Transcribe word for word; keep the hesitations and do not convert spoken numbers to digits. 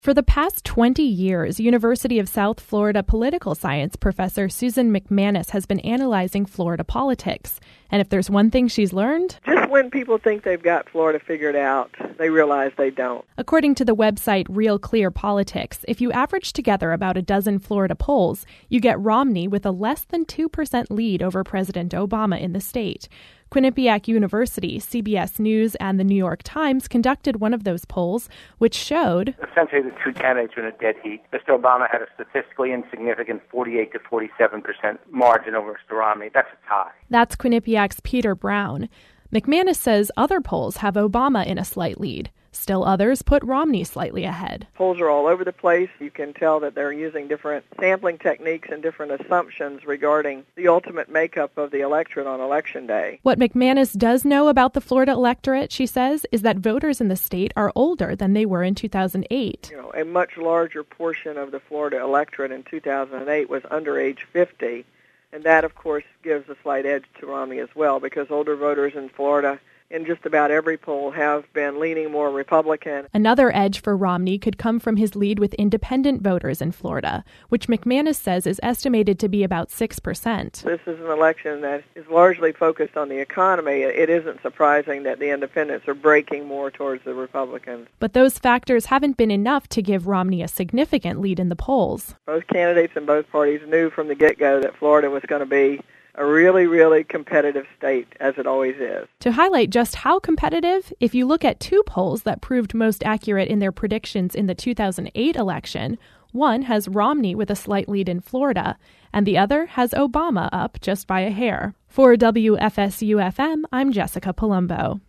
For the past twenty years, University of South Florida political science professor Susan McManus has been analyzing Florida politics. And if there's one thing she's learned, just when people think they've got Florida figured out, they realize they don't. According to the website Real Clear Politics, if you average together about a dozen Florida polls, you get Romney with a less than two percent lead over President Obama in the state. Quinnipiac University, C B S News, and the New York Times conducted one of those polls, which showed essentially the two candidates were in a dead heat. Mister Obama had a statistically insignificant forty-eight to forty-seven percent margin over Mister Romney. That's a tie. That's Quinnipiac's Peter Brown. McManus says other polls have Obama in a slight lead. Still others put Romney slightly ahead. Polls are all over the place. You can tell that they're using different sampling techniques and different assumptions regarding the ultimate makeup of the electorate on Election Day. What McManus does know about the Florida electorate, she says, is that voters in the state are older than they were in two thousand eight. You know, a much larger portion of the Florida electorate in two thousand eight was under age fifty, and that, of course, gives a slight edge to Romney as well, because older voters in Florida in just about every poll have been leaning more Republican. Another edge for Romney could come from his lead with independent voters in Florida, which McManus says is estimated to be about six percent. This is an election that is largely focused on the economy. It isn't surprising that the independents are breaking more towards the Republicans. But those factors haven't been enough to give Romney a significant lead in the polls. Both candidates in both parties knew from the get-go that Florida was going to be a really, really competitive state, as it always is. To highlight just how competitive, if you look at two polls that proved most accurate in their predictions in the two thousand eight election, one has Romney with a slight lead in Florida, and the other has Obama up just by a hair. For W F S U F M, I'm Jessica Palumbo.